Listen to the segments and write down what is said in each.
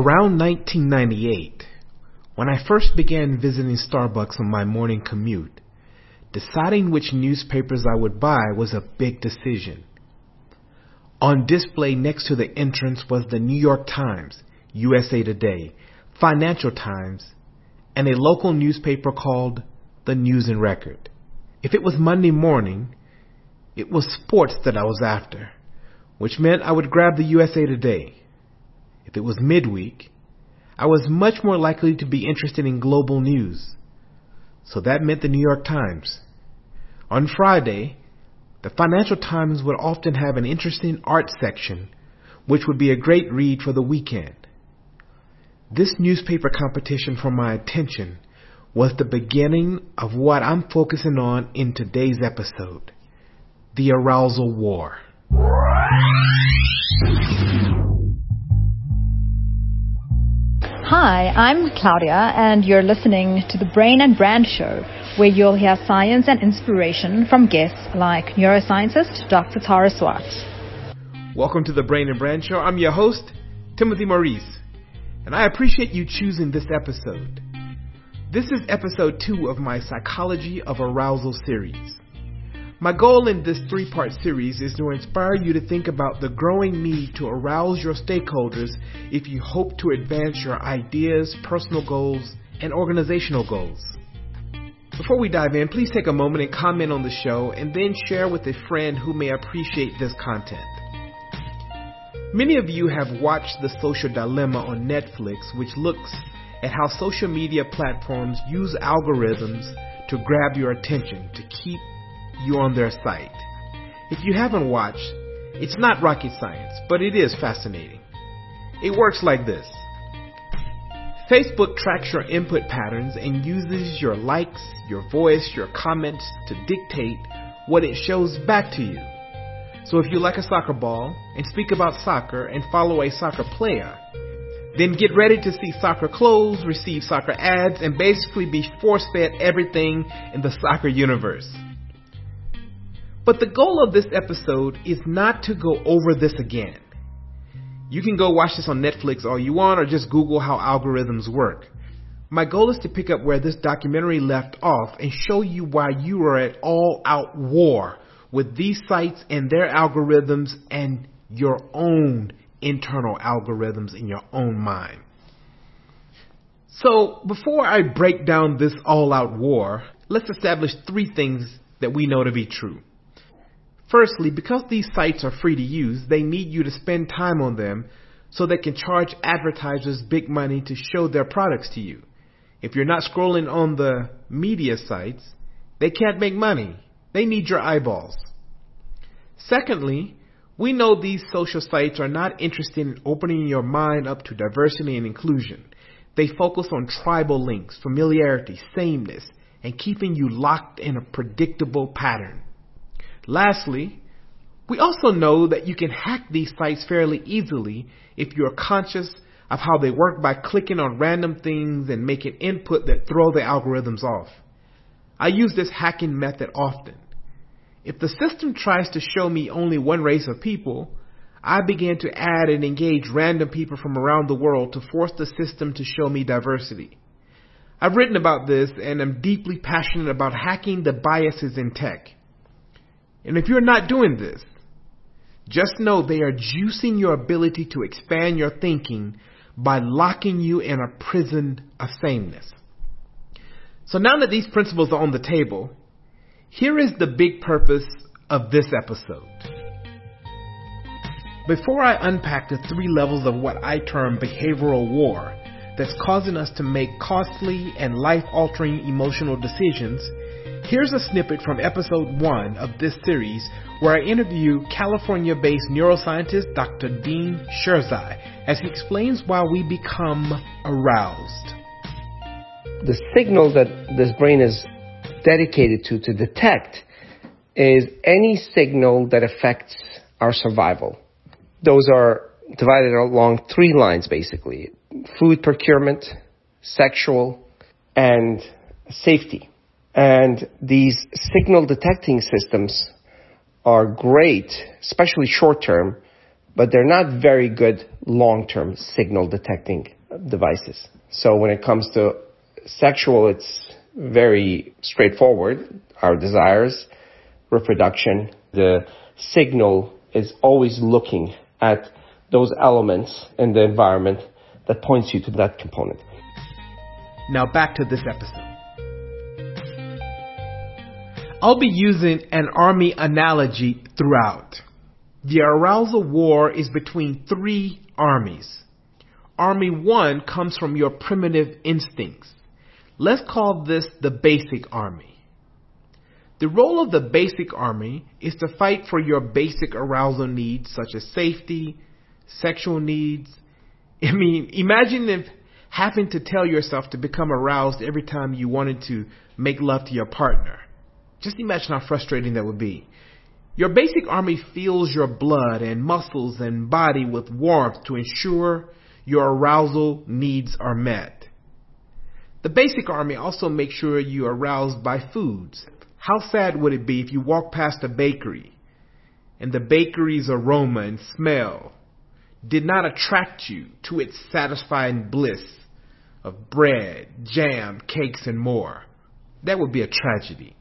Around 1998, when I first began visiting Starbucks on my morning commute, deciding which newspapers I would buy was a big decision. On display next to the entrance was the New York Times, USA Today, Financial Times, and a local newspaper called the News and Record. If it was Monday morning, it was sports that I was after, which meant I would grab the USA Today. If it was midweek, I was much more likely to be interested in global news, so that meant the New York Times. On Friday, the Financial Times would often have an interesting art section, which would be a great read for the weekend. This newspaper competition for my attention was the beginning of what I'm focusing on in today's episode, the arousal war. Hi, I'm Claudia, and you're listening to the Brain and Brand Show, where you'll hear science and inspiration from guests like neuroscientist Dr. Tara Swart. Welcome to the Brain and Brand Show. I'm your host, Timothy Maurice, and I appreciate you choosing this episode. This is episode 2 of my Psychology of Arousal series. My goal in this 3-part series is to inspire you to think about the growing need to arouse your stakeholders if you hope to advance your ideas, personal goals, and organizational goals. Before we dive in, please take a moment and comment on the show and then share with a friend who may appreciate this content. Many of you have watched The Social Dilemma on Netflix, which looks at how social media platforms use algorithms to grab your attention, to keep you on their site. If you haven't watched, it's not rocket science, but it is fascinating. It works like this. Facebook tracks your input patterns and uses your likes, your voice, your comments to dictate what it shows back to you. So if you like a soccer ball and speak about soccer and follow a soccer player, then get ready to see soccer clothes, receive soccer ads, and basically be force-fed everything in the soccer universe. But the goal of this episode is not to go over this again. You can go watch this on Netflix all you want, or just Google how algorithms work. My goal is to pick up where this documentary left off and show you why you are at all-out war with these sites and their algorithms and your own internal algorithms in your own mind. So before I break down this all-out war, let's establish 3 things that we know to be true. Firstly, because these sites are free to use, they need you to spend time on them so they can charge advertisers big money to show their products to you. If you're not scrolling on the media sites, they can't make money. They need your eyeballs. Secondly, we know these social sites are not interested in opening your mind up to diversity and inclusion. They focus on tribal links, familiarity, sameness, and keeping you locked in a predictable pattern. Lastly, we also know that you can hack these sites fairly easily if you're conscious of how they work by clicking on random things and making input that throw the algorithms off. I use this hacking method often. If the system tries to show me only one race of people, I begin to add and engage random people from around the world to force the system to show me diversity. I've written about this and am deeply passionate about hacking the biases in tech. And if you're not doing this, just know they are juicing your ability to expand your thinking by locking you in a prison of sameness. So now that these principles are on the table, here is the big purpose of this episode. Before I unpack the 3 levels of what I term behavioral war that's causing us to make costly and life-altering emotional decisions, here's a snippet from episode 1 of this series where I interview California-based neuroscientist Dr. Dean Sherzai as he explains why we become aroused. The signal that this brain is dedicated to detect is any signal that affects our survival. Those are divided along 3 lines, basically: food procurement, sexual, and safety. And these signal detecting systems are great, especially short term, but they're not very good long-term signal detecting devices. So when it comes to sexual, it's very straightforward. Our desires, reproduction, the signal is always looking at those elements in the environment that points you to that component. Now back to this episode. I'll be using an army analogy throughout. The arousal war is between three armies. Army 1 comes from your primitive instincts. Let's call this the basic army. The role of the basic army is to fight for your basic arousal needs such as safety, sexual needs. Imagine if having to tell yourself to become aroused every time you wanted to make love to your partner. Just imagine how frustrating that would be. Your basic army fills your blood and muscles and body with warmth to ensure your arousal needs are met. The basic army also makes sure you are aroused by foods. How sad would it be if you walk past a bakery and the bakery's aroma and smell did not attract you to its satisfying bliss of bread, jam, cakes, and more? That would be a tragedy.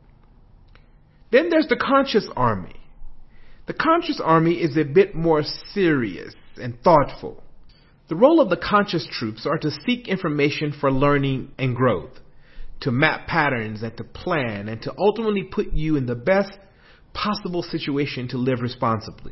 Then there's the conscious army. The conscious army is a bit more serious and thoughtful. The role of the conscious troops are to seek information for learning and growth, to map patterns and to plan and to ultimately put you in the best possible situation to live responsibly.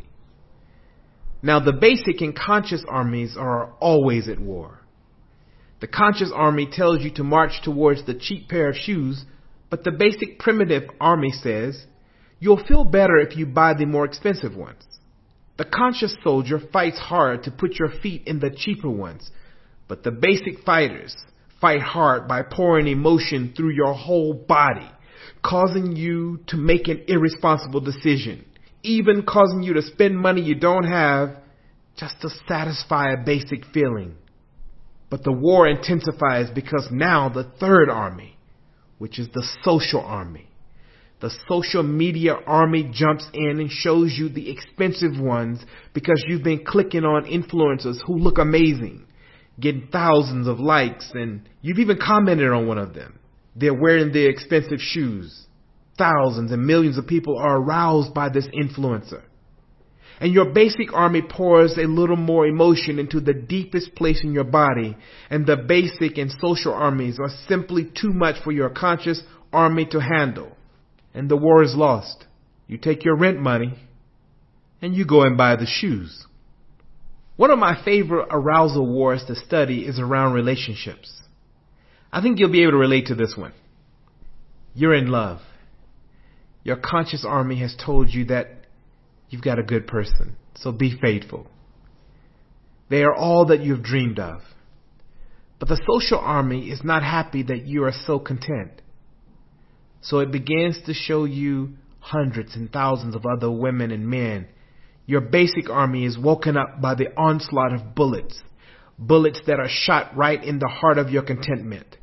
Now, the basic and conscious armies are always at war. The conscious army tells you to march towards the cheap pair of shoes, but the basic primitive army says, you'll feel better if you buy the more expensive ones. The conscious soldier fights hard to put your feet in the cheaper ones, but the basic fighters fight hard by pouring emotion through your whole body, causing you to make an irresponsible decision, even causing you to spend money you don't have just to satisfy a basic feeling. But the war intensifies because now the third army, which is the social army, the social media army jumps in and shows you the expensive ones because you've been clicking on influencers who look amazing, getting thousands of likes, and you've even commented on one of them. They're wearing the expensive shoes. Thousands and millions of people are aroused by this influencer. And your basic army pours a little more emotion into the deepest place in your body, and the basic and social armies are simply too much for your conscious army to handle. And the war is lost. You take your rent money and you go and buy the shoes. One of my favorite arousal wars to study is around relationships. I think you'll be able to relate to this one. You're in love. Your conscious army has told you that you've got a good person, so be faithful. They are all that you've dreamed of. But the social army is not happy that you are so content. So it begins to show you hundreds and thousands of other women and men. Your basic army is woken up by the onslaught of bullets that are shot right in the heart of your contentment.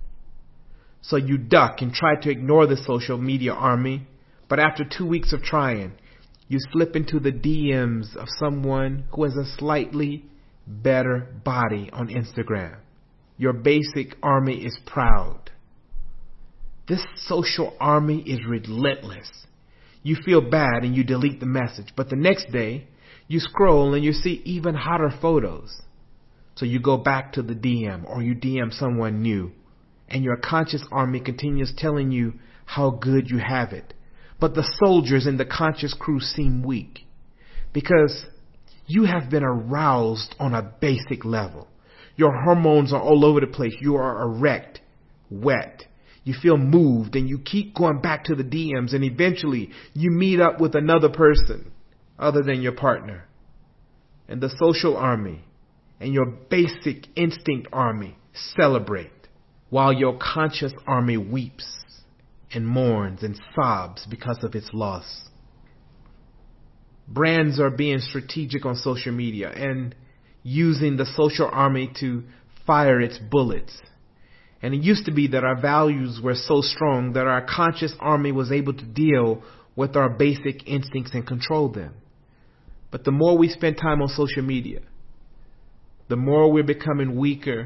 So you duck and try to ignore the social media army, but after 2 weeks of trying, you slip into the DMs of someone who has a slightly better body on Instagram. Your basic army is proud. This social army is relentless. You feel bad and you delete the message, but the next day you scroll and you see even hotter photos. So you go back to the DM or you DM someone new, and your conscious army continues telling you how good you have it. But the soldiers in the conscious crew seem weak because you have been aroused on a basic level. Your hormones are all over the place. You are erect, wet. You feel moved and you keep going back to the DMs, and eventually you meet up with another person other than your partner. And the social army and your basic instinct army celebrate while your conscious army weeps and mourns and sobs because of its loss. Brands are being strategic on social media and using the social army to fire its bullets. And it used to be that our values were so strong that our conscious army was able to deal with our basic instincts and control them. But the more we spend time on social media, the more we're becoming weaker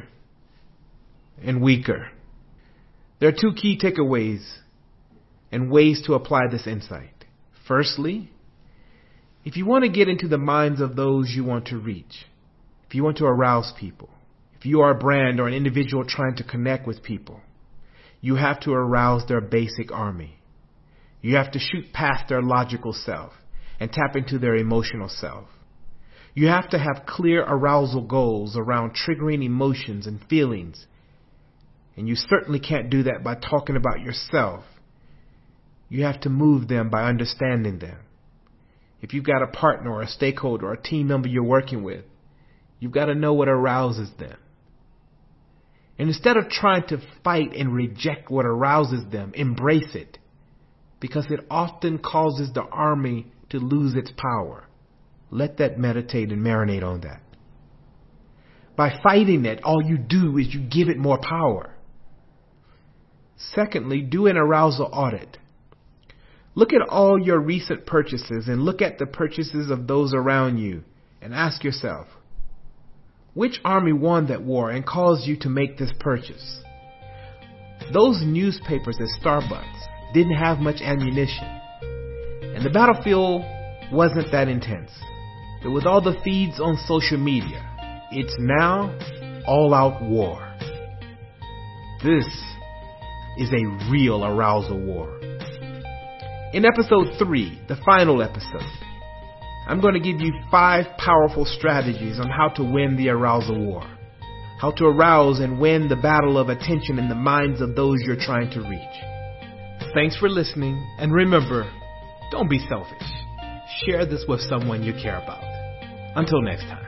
and weaker. There are two key takeaways and ways to apply this insight. Firstly, if you want to get into the minds of those you want to reach, if you want to arouse people, if you are a brand or an individual trying to connect with people, you have to arouse their basic army. You have to shoot past their logical self and tap into their emotional self. You have to have clear arousal goals around triggering emotions and feelings. And you certainly can't do that by talking about yourself. You have to move them by understanding them. If you've got a partner or a stakeholder or a team member you're working with, you've got to know what arouses them. And instead of trying to fight and reject what arouses them, embrace it, because it often causes the army to lose its power. Let that meditate and marinate on that. By fighting it, all you do is you give it more power. Secondly, do an arousal audit. Look at all your recent purchases and look at the purchases of those around you and ask yourself, which army won that war and caused you to make this purchase? Those newspapers at Starbucks didn't have much ammunition, and the battlefield wasn't that intense. But with all the feeds on social media, it's now all-out war. This is a real arousal war. In episode 3, the final episode, I'm going to give you 5 powerful strategies on how to win the arousal war. How to arouse and win the battle of attention in the minds of those you're trying to reach. Thanks for listening, and remember, don't be selfish. Share this with someone you care about. Until next time.